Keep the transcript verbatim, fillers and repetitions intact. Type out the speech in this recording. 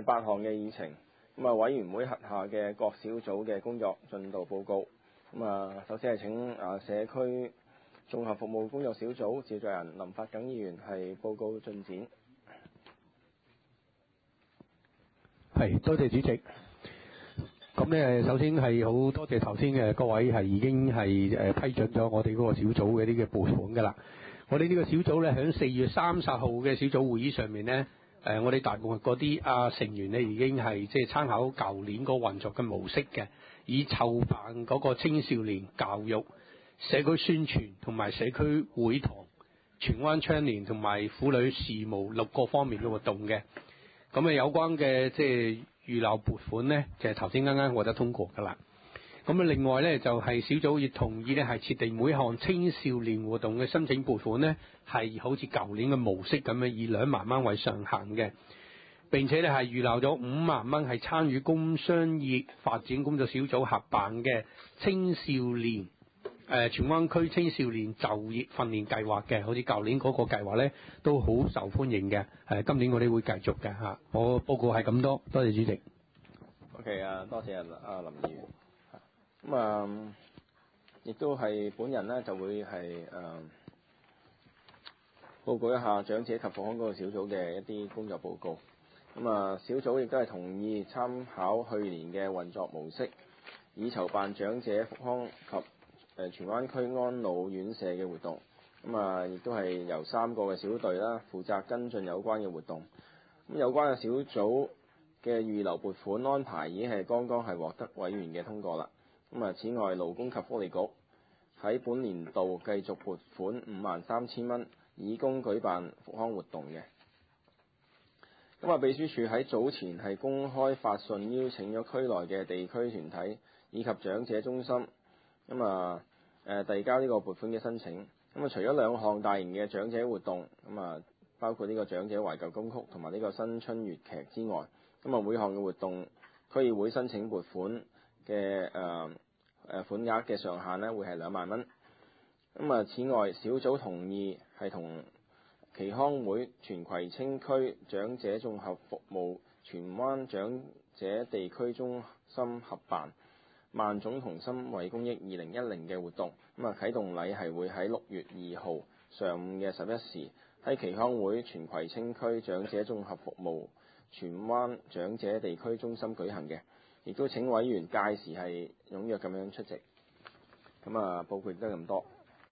八項嘅議程。咁啊，委員會轄下嘅各小組嘅工作進度報告。咁啊，首先係請啊社區綜合服務工作小組召集人林發耿議員係報告進展。 係，多謝主席。咁咧，首先係好多謝頭先嘅各位係已經係誒批准咗我哋嗰個小組嘅啲嘅撥款㗎啦。我哋呢個小組咧喺四月三十號嘅小組會議上面咧，誒我哋大部分嗰啲啊成員咧已經係即係參考舊年個運作嘅模式嘅，以籌辦嗰個青少年教育、社區宣傳同埋社區會堂、荃灣倡年同埋婦女事務六個方面嘅活動嘅。咁啊，有關嘅即係預留撥款咧，就係頭先啱啱獲得通過㗎啦。咁啊，另外咧就係小組亦同意咧，係設定每項青少年活動嘅申請撥款咧，係好似舊年嘅模式咁樣，以兩萬蚊為上限嘅。並且咧係預留咗五萬蚊係參與工商業發展工作小組合辦嘅青少年誒荃灣區青少年就業訓練計劃嘅，好似舊年嗰個計劃咧都好受歡迎嘅。誒，今年我哋會繼續嘅嚇。我報告係咁多，多謝主席。 OK 啊，多謝啊林議員。咁啊，亦都係本人咧就會係誒、呃、報告一下長者及復康嗰個小組嘅一啲工作報告。咁啊，小組亦都係同意參考去年嘅運作模式，以籌辦長者復康及誒荃灣區安老院舍嘅活動。咁啊，亦都係由三個嘅小隊啦，負責跟進有關嘅活動。咁有關嘅小組嘅預留撥款安排已經係剛剛係獲得委員嘅通過啦。咁啊，此外勞工及福利局喺本年度繼續撥款五萬三千蚊，以供舉辦復康活動嘅。咁啊，秘書處喺早前係公開發信邀請咗區內嘅地區團體以及長者中心，咁啊誒遞交呢個撥款嘅申請。咁啊，除咗兩項大型嘅長者活動，咁啊包括呢個長者懷舊金曲同埋呢個新春粵劇之外，咁啊每項嘅活動區議會申請撥款嘅誒誒款額嘅上限咧會係兩萬蚊。咁啊，此外小組同意係同耆康會荃葵青區長者綜合服務荃灣長者地區中心合辦萬種同心為公益二零一零嘅活動。咁啊，啟動禮係會喺六月二號上午嘅十一時喺耆康會荃葵青區長者綜合服務荃灣長者地區中心舉行嘅，亦都請委員屆時係踴躍咁樣出席。咁啊，報告亦都係咁多。